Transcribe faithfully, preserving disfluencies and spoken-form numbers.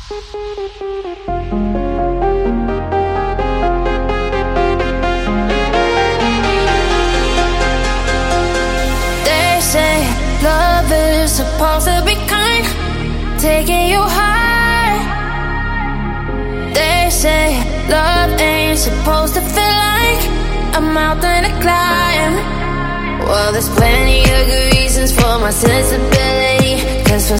They say love is supposed to be kind, taking you high. They say love ain't supposed to feel like a mountain to climb. Well, there's plenty of good reasons for my sensibility, 'cause for